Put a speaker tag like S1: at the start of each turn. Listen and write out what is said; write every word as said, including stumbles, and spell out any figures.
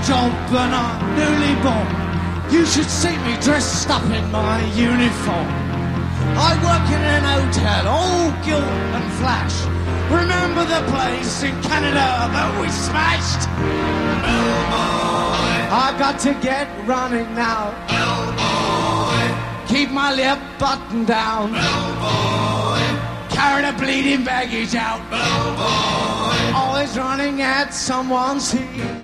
S1: job and I'm newly born. You should see me dressed up in my uniform. I work in an hotel, all gilt and flash. Remember the place in Canada that we smashed? Bellboy, I got to get running now. Bellboy, keep my lip buttoned down. Bellboy, carry the bleeding baggage out. Bellboy, always running at someone's heel.